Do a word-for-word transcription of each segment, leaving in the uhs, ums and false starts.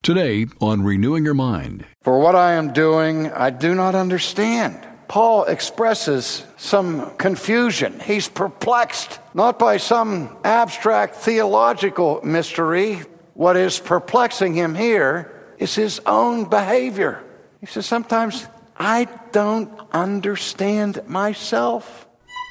Today on Renewing Your Mind. For what I am doing, I do not understand. Paul expresses some confusion. He's perplexed, not by some abstract theological mystery. What is perplexing him here is his own behavior. He says, sometimes I don't understand myself.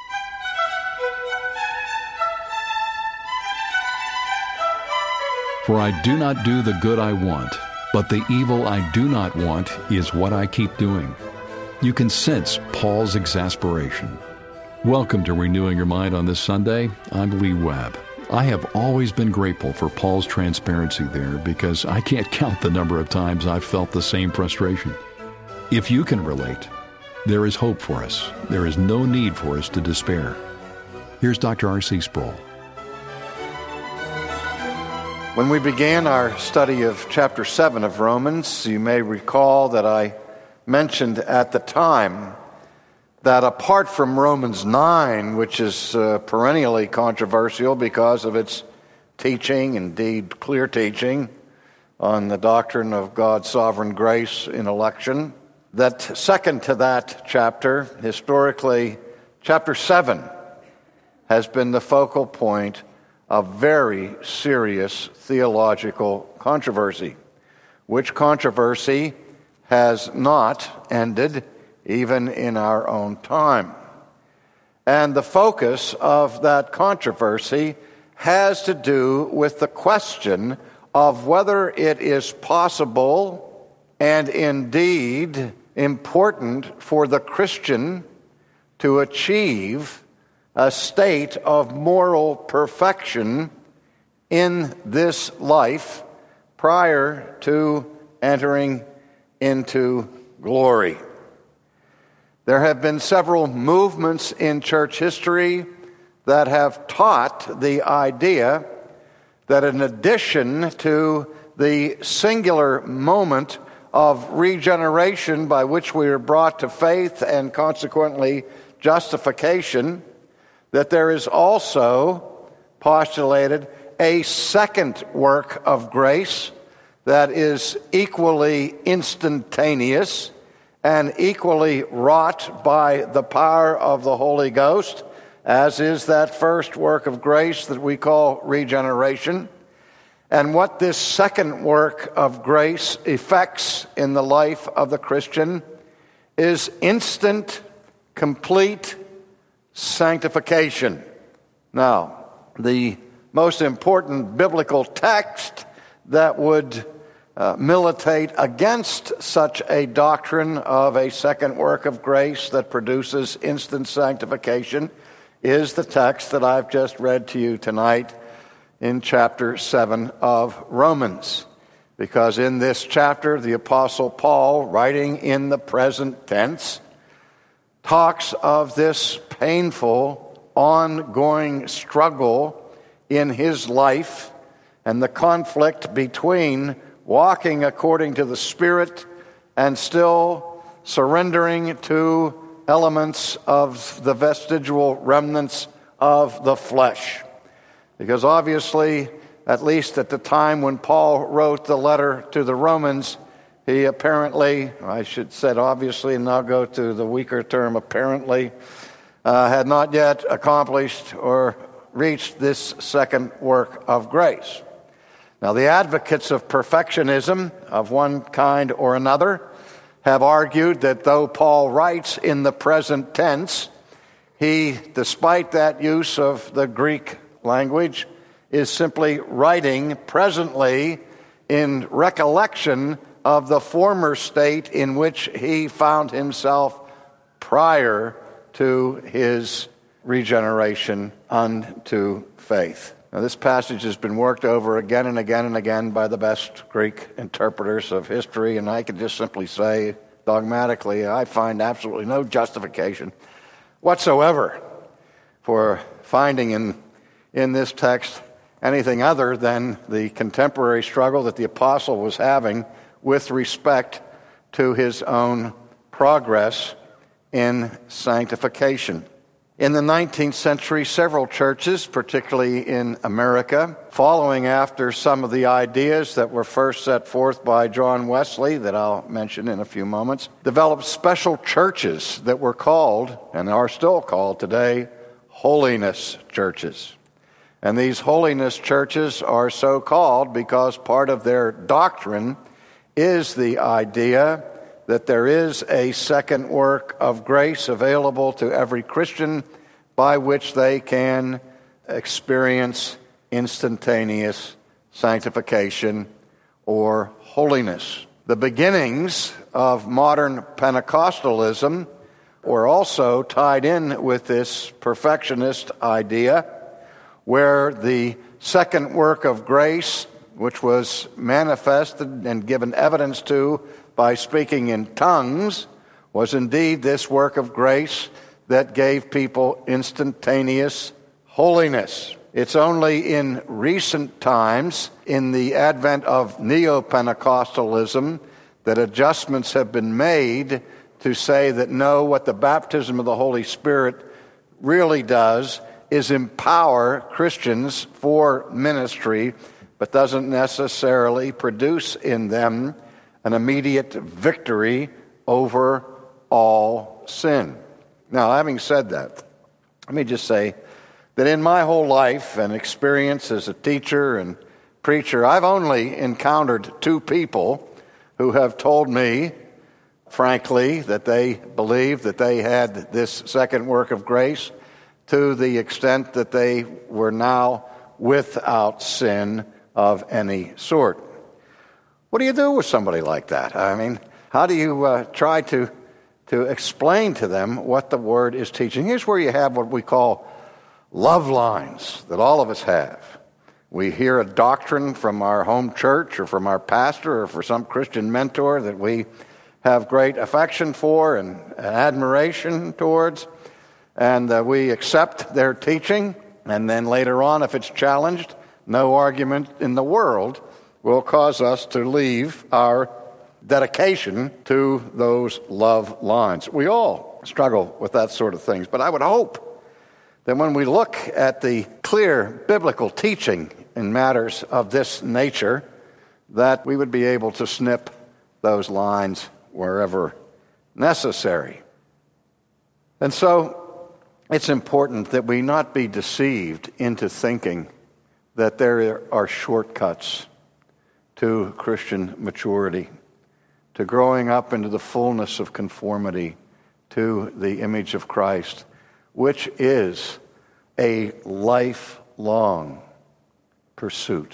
For I do not do the good I want, but the evil I do not want is what I keep doing. You can sense Paul's exasperation. Welcome to Renewing Your Mind on this Sunday. I'm Lee Webb. I have always been grateful for Paul's transparency there because I can't count the number of times I've felt the same frustration. If you can relate, there is hope for us. There is no need for us to despair. Here's Doctor R C Sproul. When we began our study of chapter seven of Romans, you may recall that I mentioned at the time that apart from Romans nine, which is uh, perennially controversial because of its teaching, indeed clear teaching, on the doctrine of God's sovereign grace in election, that second to that chapter, historically, chapter seven has been the focal point of very serious theological controversy, which controversy has not ended even in our own time. And the focus of that controversy has to do with the question of whether it is possible and indeed important for the Christian to achieve a state of moral perfection in this life prior to entering into glory. There have been several movements in church history that have taught the idea that in addition to the singular moment of regeneration by which we are brought to faith and consequently justification, that there is also postulated a second work of grace that is equally instantaneous and equally wrought by the power of the Holy Ghost, as is that first work of grace that we call regeneration. And what this second work of grace effects in the life of the Christian is instant, complete sanctification. Now, the most important biblical text that would uh, militate against such a doctrine of a second work of grace that produces instant sanctification is the text that I've just read to you tonight in chapter seven of Romans. Because in this chapter, the Apostle Paul, writing in the present tense, talks of this painful, ongoing struggle in his life and the conflict between walking according to the Spirit and still surrendering to elements of the vestigial remnants of the flesh. Because obviously, at least at the time when Paul wrote the letter to the Romans, he apparently, I should say obviously, and I'll go to the weaker term apparently, uh, had not yet accomplished or reached this second work of grace. Now, the advocates of perfectionism of one kind or another have argued that though Paul writes in the present tense, he, despite that use of the Greek language, is simply writing presently in recollection of the former state in which he found himself prior to his regeneration unto faith. Now, this passage has been worked over again and again and again by the best Greek interpreters of history, and I can just simply say, dogmatically, I find absolutely no justification whatsoever for finding in, in this text anything other than the contemporary struggle that the apostle was having with respect to his own progress in sanctification. In the nineteenth century, several churches, particularly in America, following after some of the ideas that were first set forth by John Wesley, that I'll mention in a few moments, developed special churches that were called, and are still called today, holiness churches. And these holiness churches are so called because part of their doctrine is the idea that there is a second work of grace available to every Christian by which they can experience instantaneous sanctification or holiness. The beginnings of modern Pentecostalism were also tied in with this perfectionist idea, where the second work of grace, which was manifested and given evidence to by speaking in tongues, was indeed this work of grace that gave people instantaneous holiness. It's only in recent times, in the advent of neo-Pentecostalism, that adjustments have been made to say that no, what the baptism of the Holy Spirit really does is empower Christians for ministry, but doesn't necessarily produce in them an immediate victory over all sin. Now, having said that, let me just say that in my whole life and experience as a teacher and preacher, I've only encountered two people who have told me, frankly, that they believed that they had this second work of grace to the extent that they were now without sin of any sort. What do you do with somebody like that? I mean, how do you uh, try to, to explain to them what the Word is teaching? Here's where you have what we call love lines that all of us have. We hear a doctrine from our home church or from our pastor or for some Christian mentor that we have great affection for and admiration towards, and uh, we accept their teaching, and then later on, if it's challenged, no argument in the world will cause us to leave our dedication to those love lines. We all struggle with that sort of things, but I would hope that when we look at the clear biblical teaching in matters of this nature, that we would be able to snip those lines wherever necessary. And so it's important that we not be deceived into thinking that there are shortcuts to Christian maturity, to growing up into the fullness of conformity to the image of Christ, which is a lifelong pursuit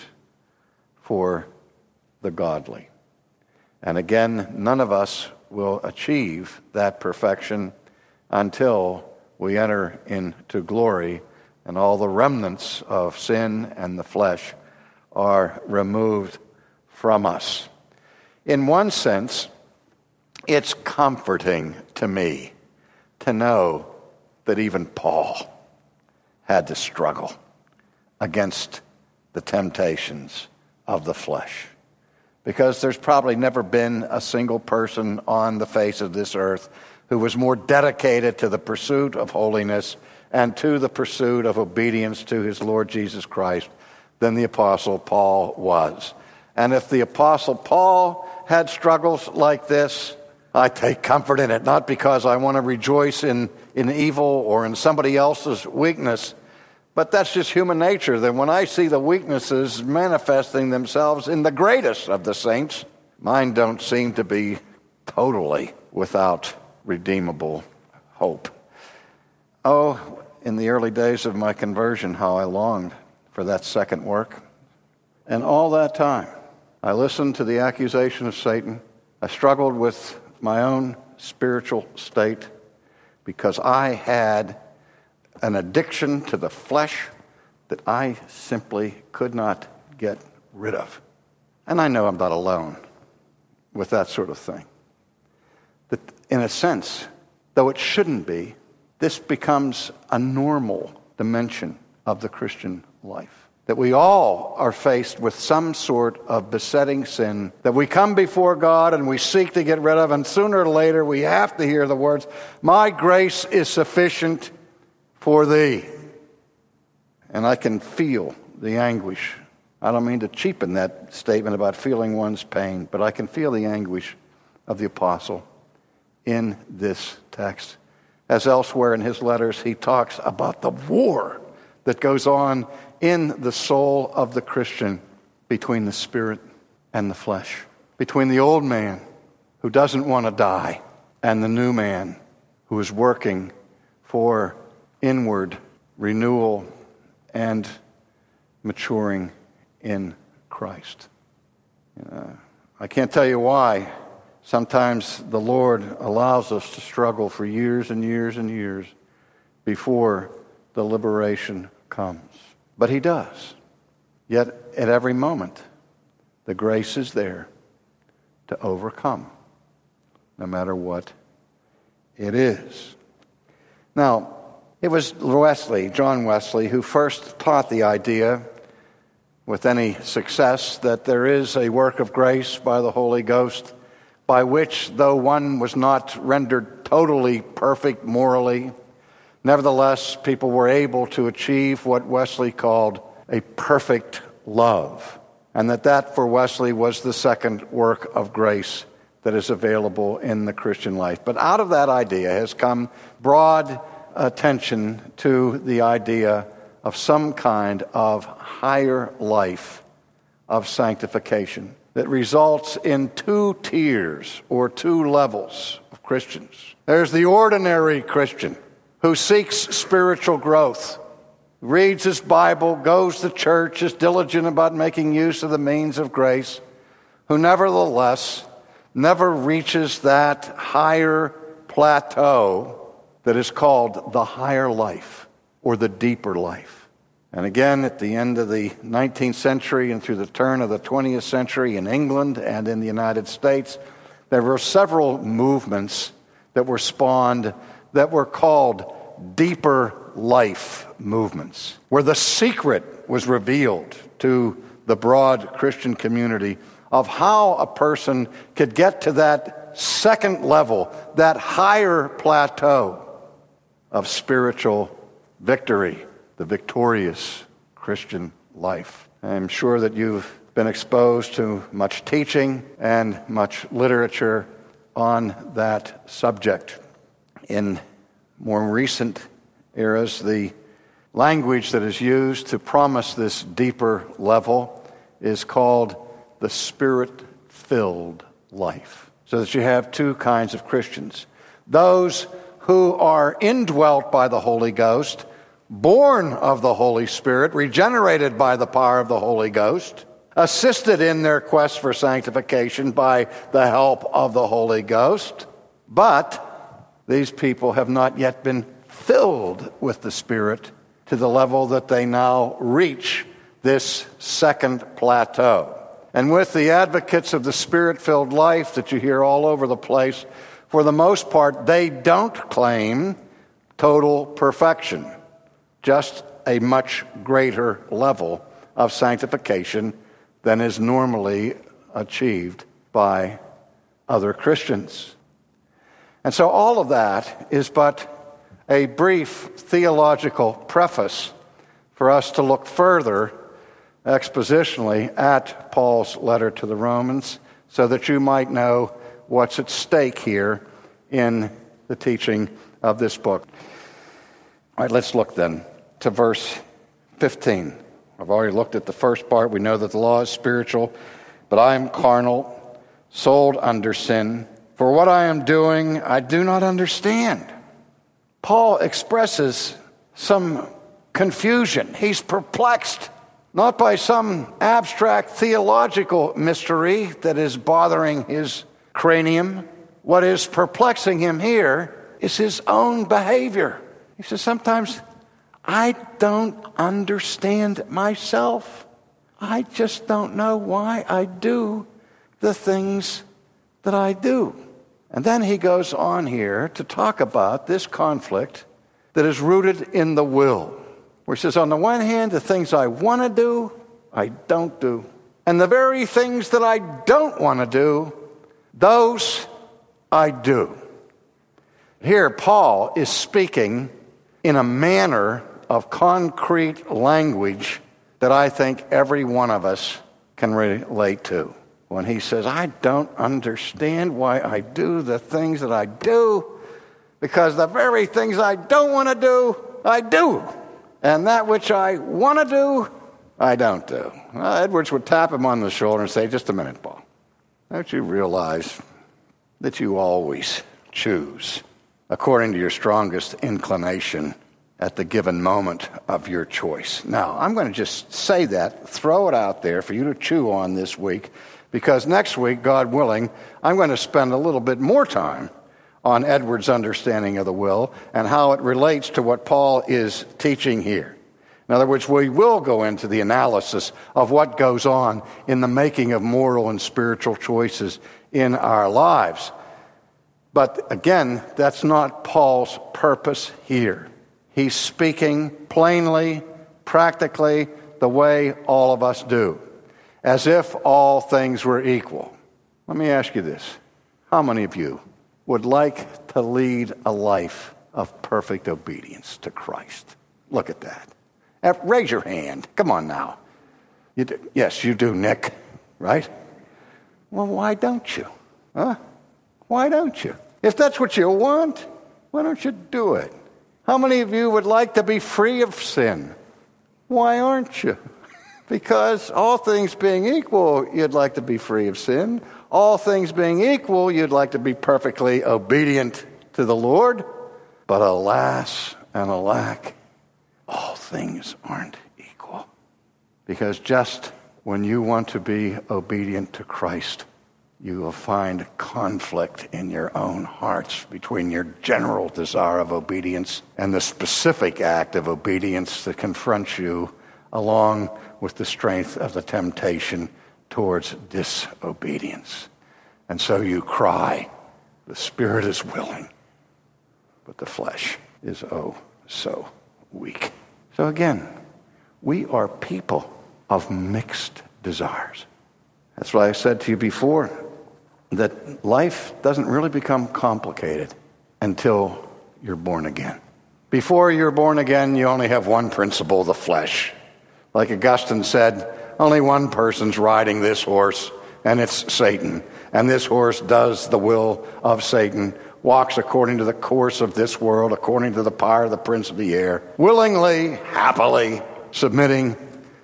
for the godly. And again, none of us will achieve that perfection until we enter into glory and all the remnants of sin and the flesh are removed from us. In one sense, it's comforting to me to know that even Paul had to struggle against the temptations of the flesh. Because there's probably never been a single person on the face of this earth who was more dedicated to the pursuit of holiness and to the pursuit of obedience to his Lord Jesus Christ than the Apostle Paul was. And if the Apostle Paul had struggles like this, I take comfort in it, not because I want to rejoice in, in evil or in somebody else's weakness, but that's just human nature, that when I see the weaknesses manifesting themselves in the greatest of the saints, mine don't seem to be totally without redeemable hope. Oh, in the early days of my conversion, how I longed for that second work. And all that time, I listened to the accusation of Satan. I struggled with my own spiritual state because I had an addiction to the flesh that I simply could not get rid of. And I know I'm not alone with that sort of thing. That in a sense, though it shouldn't be, this becomes a normal dimension of the Christian life. That we all are faced with some sort of besetting sin that we come before God and we seek to get rid of, and sooner or later we have to hear the words, "My grace is sufficient for thee. And I can feel the anguish. I don't mean to cheapen that statement about feeling one's pain, but I can feel the anguish of the apostle in this text. As elsewhere in his letters, he talks about the war that goes on in the soul of the Christian between the spirit and the flesh, between the old man who doesn't want to die and the new man who is working for inward renewal and maturing in Christ. Uh, I can't tell you why sometimes the Lord allows us to struggle for years and years and years before the liberation comes. But he does. Yet at every moment, the grace is there to overcome, no matter what it is. Now, it was Wesley, John Wesley, who first taught the idea with any success that there is a work of grace by the Holy Ghost by which, though one was not rendered totally perfect morally, nevertheless, people were able to achieve what Wesley called a perfect love, and that that for Wesley was the second work of grace that is available in the Christian life. But out of that idea has come broad attention to the idea of some kind of higher life of sanctification that results in two tiers or two levels of Christians. There's the ordinary Christian who seeks spiritual growth, reads his Bible, goes to church, is diligent about making use of the means of grace, who nevertheless never reaches that higher plateau that is called the higher life or the deeper life. And again, at the end of the nineteenth century and through the turn of the twentieth century in England and in the United States, there were several movements that were spawned that were called deeper life movements, where the secret was revealed to the broad Christian community of how a person could get to that second level, that higher plateau of spiritual victory, the victorious Christian life. I'm sure that you've been exposed to much teaching and much literature on that subject. In more recent eras, the language that is used to promise this deeper level is called the Spirit-filled life. So that you have two kinds of Christians. Those who are indwelt by the Holy Ghost, born of the Holy Spirit, regenerated by the power of the Holy Ghost, assisted in their quest for sanctification by the help of the Holy Ghost, but these people have not yet been filled with the Spirit to the level that they now reach this second plateau. And with the advocates of the Spirit-filled life that you hear all over the place, for the most part, they don't claim total perfection, just a much greater level of sanctification than is normally achieved by other Christians. And so all of that is but a brief theological preface for us to look further expositionally at Paul's letter to the Romans so that you might know what's at stake here in the teaching of this book. All right, let's look then to verse fifteen. I've already looked at the first part. We know that the law is spiritual, but I am carnal, sold under sin. For what I am doing, I do not understand. Paul expresses some confusion. He's perplexed, not by some abstract theological mystery that is bothering his cranium. What is perplexing him here is his own behavior. He says, sometimes I don't understand myself. I just don't know why I do the things that I do. And then he goes on here to talk about this conflict that is rooted in the will, where he says, on the one hand, the things I want to do, I don't do. And the very things that I don't want to do, those I do. Here, Paul is speaking in a manner of concrete language that I think every one of us can relate to. When he says, I don't understand why I do the things that I do, because the very things I don't want to do, I do. And that which I want to do, I don't do. Well, Edwards would tap him on the shoulder and say, just a minute, Paul. Don't you realize that you always choose according to your strongest inclination at the given moment of your choice? Now, I'm going to just say that, throw it out there for you to chew on this week, because next week, God willing, I'm going to spend a little bit more time on Edwards' understanding of the will and how it relates to what Paul is teaching here. In other words, we will go into the analysis of what goes on in the making of moral and spiritual choices in our lives. But again, that's not Paul's purpose here. He's speaking plainly, practically, the way all of us do, as if all things were equal. Let me ask you this. How many of you would like to lead a life of perfect obedience to Christ? Look at that. Raise your hand. Come on now. You do. Yes, you do, Nick, right? Well, why don't you? Huh? Why don't you? If that's what you want, why don't you do it? How many of you would like to be free of sin? Why aren't you? Because all things being equal, you'd like to be free of sin. All things being equal, you'd like to be perfectly obedient to the Lord. But alas and alack, all things aren't equal. Because just when you want to be obedient to Christ, you will find conflict in your own hearts between your general desire of obedience and the specific act of obedience that confronts you, along with the strength of the temptation towards disobedience. And so you cry, the spirit is willing, but the flesh is oh so weak. So again, we are people of mixed desires. That's why I said to you before that life doesn't really become complicated until you're born again. Before you're born again, you only have one principle, the flesh. Like Augustine said, only one person's riding this horse, and it's Satan. And this horse does the will of Satan, walks according to the course of this world, according to the power of the prince of the air, willingly, happily submitting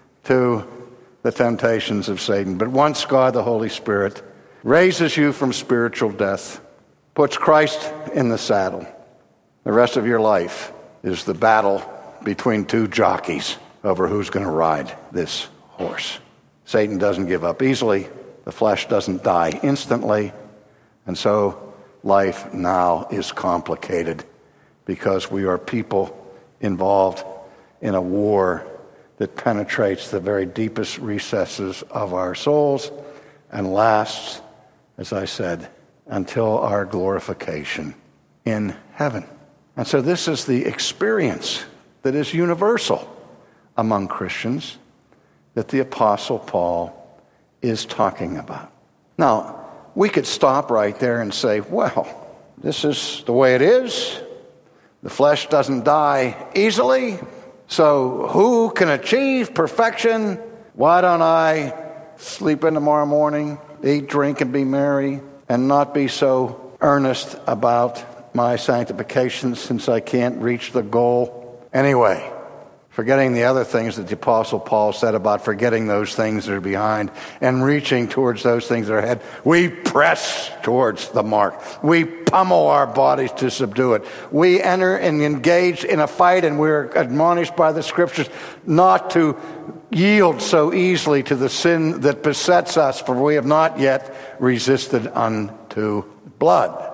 to the temptations of Satan. But once God, the Holy Spirit, raises you from spiritual death, puts Christ in the saddle, the rest of your life is the battle between two jockeys over who's going to ride this horse. Satan doesn't give up easily. The flesh doesn't die instantly. And so life now is complicated because we are people involved in a war that penetrates the very deepest recesses of our souls and lasts, as I said, until our glorification in heaven. And so this is the experience that is universal among Christians that the Apostle Paul is talking about. Now, we could stop right there and say, well, this is the way it is. The flesh doesn't die easily. So who can achieve perfection? Why don't I sleep in tomorrow morning, eat, drink, and be merry, and not be so earnest about my sanctification since I can't reach the goal? Anyway, forgetting the other things that the Apostle Paul said about forgetting those things that are behind and reaching towards those things that are ahead, we press towards the mark. We pummel our bodies to subdue it. We enter and engage in a fight, and we're admonished by the Scriptures not to yield so easily to the sin that besets us, for we have not yet resisted unto blood.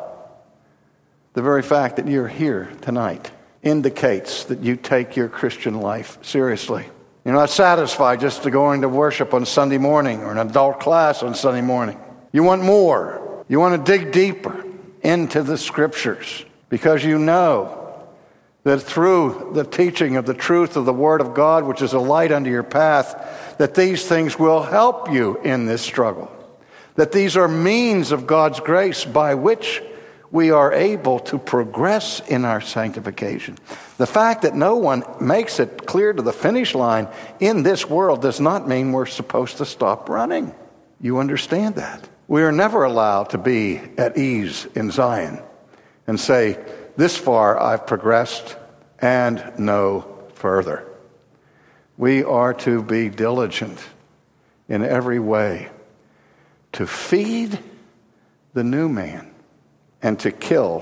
The very fact that you're here tonight indicates that you take your Christian life seriously. You're not satisfied just to going to worship on Sunday morning or an adult class on Sunday morning. You want more. You want to dig deeper into the Scriptures because you know that through the teaching of the truth of the Word of God, which is a light unto your path, that these things will help you in this struggle. That these are means of God's grace by which we are able to progress in our sanctification. The fact that no one makes it clear to the finish line in this world does not mean we're supposed to stop running. You understand that? We are never allowed to be at ease in Zion and say, this far I've progressed and no further. We are to be diligent in every way to feed the new man and to kill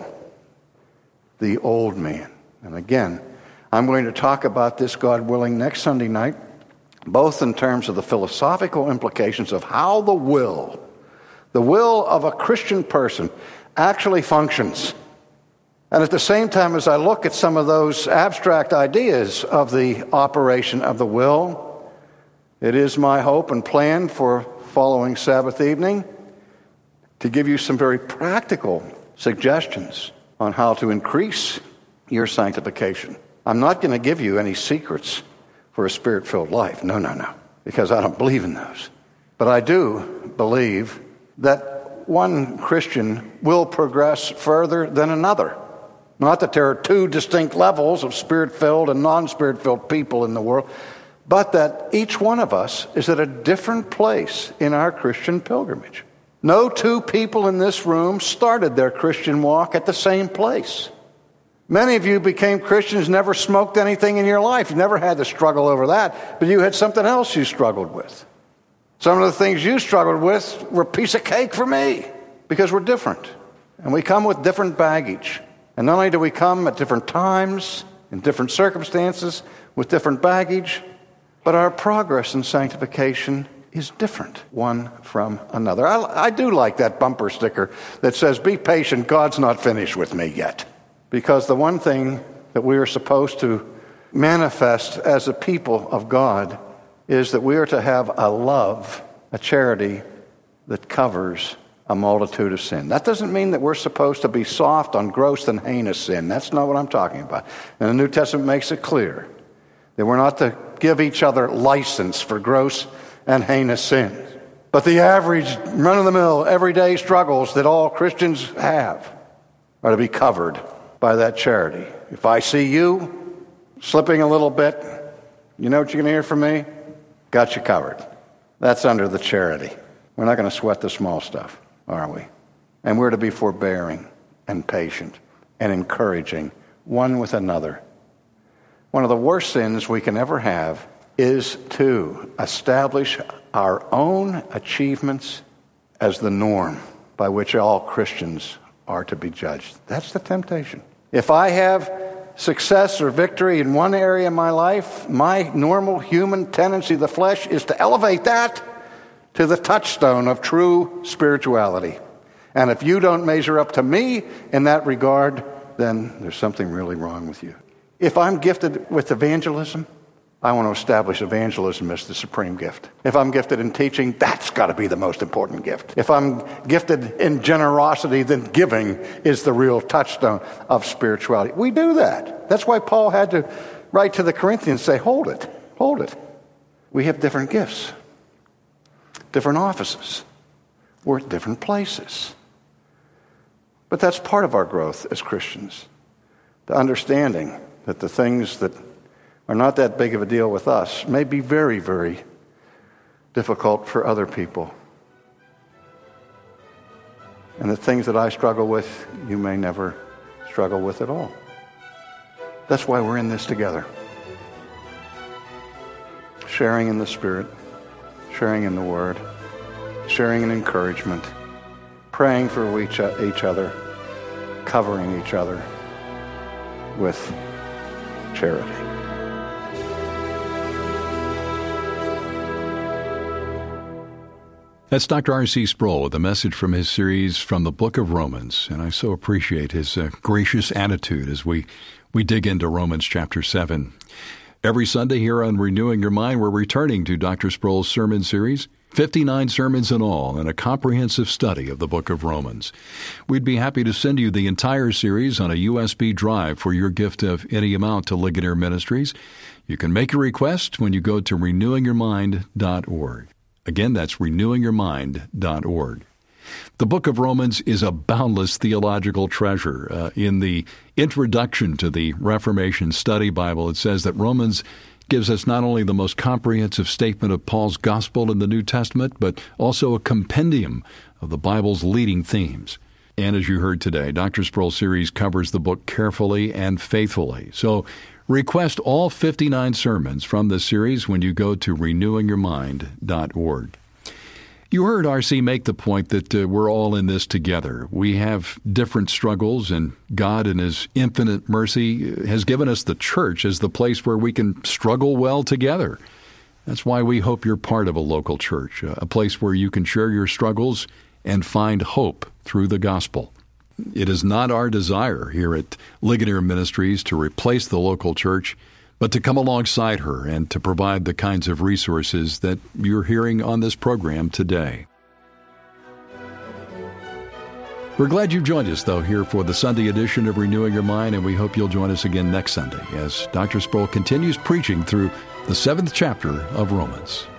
the old man. And again, I'm going to talk about this, God willing, next Sunday night, both in terms of the philosophical implications of how the will, the will of a Christian person actually functions. And at the same time, as I look at some of those abstract ideas of the operation of the will, it is my hope and plan for following Sabbath evening to give you some very practical suggestions on how to increase your sanctification. I'm not going to give you any secrets for a spirit-filled life. No, no, no, because I don't believe in those. But I do believe that one Christian will progress further than another. Not that there are two distinct levels of spirit-filled and non-spirit-filled people in the world, but that each one of us is at a different place in our Christian pilgrimage. No two people in this room started their Christian walk at the same place. Many of you became Christians, never smoked anything in your life. You never had to struggle over that, but you had something else you struggled with. Some of the things you struggled with were a piece of cake for me, because we're different. And we come with different baggage. And not only do we come at different times, in different circumstances, with different baggage, but our progress in sanctification is different one from another. I, I do like that bumper sticker that says, "Be patient, God's not finished with me yet." Because the one thing that we are supposed to manifest as a people of God is that we are to have a love, a charity that covers a multitude of sin. That doesn't mean that we're supposed to be soft on gross and heinous sin. That's not what I'm talking about. And the New Testament makes it clear that we're not to give each other license for gross and heinous sins. But the average, run-of-the-mill, everyday struggles that all Christians have are to be covered by that charity. If I see you slipping a little bit, you know what you're going to hear from me? Got you covered. That's under the charity. We're not going to sweat the small stuff, are we? And we're to be forbearing and patient and encouraging one with another. One of the worst sins we can ever have is to establish our own achievements as the norm by which all Christians are to be judged. That's the temptation. If I have success or victory in one area of my life, my normal human tendency of the flesh is to elevate that to the touchstone of true spirituality. And if you don't measure up to me in that regard, then there's something really wrong with you. If I'm gifted with evangelism, I want to establish evangelism as the supreme gift. If I'm gifted in teaching, that's got to be the most important gift. If I'm gifted in generosity, then giving is the real touchstone of spirituality. We do that. That's why Paul had to write to the Corinthians and say, hold it, hold it. We have different gifts, different offices. We're at different places. But that's part of our growth as Christians, the understanding that the things that are not that big of a deal with us may be very, very difficult for other people. And the things that I struggle with, you may never struggle with at all. That's why we're in this together. Sharing in the Spirit, sharing in the Word, sharing in encouragement, praying for each, each other, covering each other with charity. That's Doctor R C Sproul with a message from his series from the book of Romans. And I so appreciate his uh, gracious attitude as we, we dig into Romans chapter seven. Every Sunday here on Renewing Your Mind, we're returning to Doctor Sproul's sermon series, fifty-nine sermons in all, and a comprehensive study of the book of Romans. We'd be happy to send you the entire series on a U S B drive for your gift of any amount to Ligonier Ministries. You can make a request when you go to renewing your mind dot org. Again, that's renewing your mind dot org. The book of Romans is a boundless theological treasure. Uh, in the introduction to the Reformation Study Bible, it says that Romans gives us not only the most comprehensive statement of Paul's gospel in the New Testament, but also a compendium of the Bible's leading themes. And as you heard today, Doctor Sproul's series covers the book carefully and faithfully. So request all fifty-nine sermons from this series when you go to renewing your mind dot org. You heard R C make the point that uh, we're all in this together. We have different struggles, and God in His infinite mercy has given us the church as the place where we can struggle well together. That's why we hope you're part of a local church, a place where you can share your struggles and find hope through the gospel. It is not our desire here at Ligonier Ministries to replace the local church, but to come alongside her and to provide the kinds of resources that you're hearing on this program today. We're glad you've joined us, though, here for the Sunday edition of Renewing Your Mind, and we hope you'll join us again next Sunday as Doctor Sproul continues preaching through the seventh chapter of Romans.